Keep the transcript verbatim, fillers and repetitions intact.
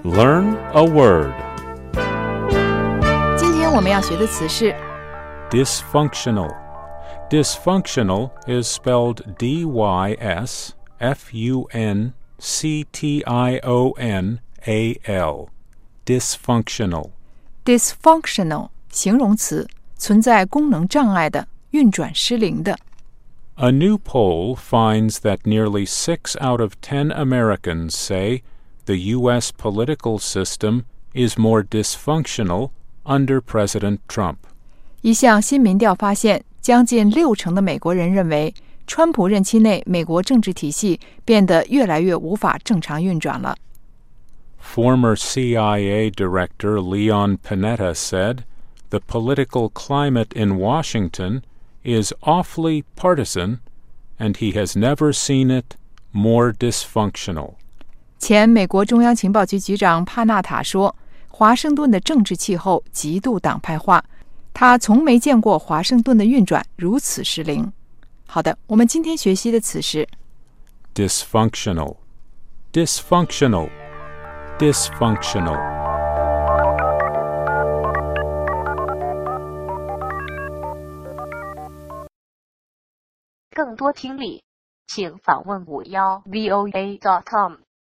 Learn a word. 今天我们要学的词是 Dysfunctional. Dysfunctional is spelled D Y S F U N C T I O N A L. Dysfunctional. dysfunctional 形容词，存在功能障碍的，运转失灵的。 A new poll finds that nearly six out of ten Americans say the U S political system is more dysfunctional under President Trump. 一项新民调发现，将近六成的美国人认为，川普任期内美国政治体系变得越来越无法正常运转了。 Former C I A Director Leon Panetta said, "The political climate in Washington is awfully partisan, and he has never seen it more dysfunctional." 前美国中央情报局局长帕纳塔说，华盛顿的政治气候极度党派化，他从没见过华盛顿的运转如此失灵。好的，我们今天学习的词是 Dysfunctional. Dysfunctional. Dysfunctional. 更多听力，请访问五幺 V O A dot com。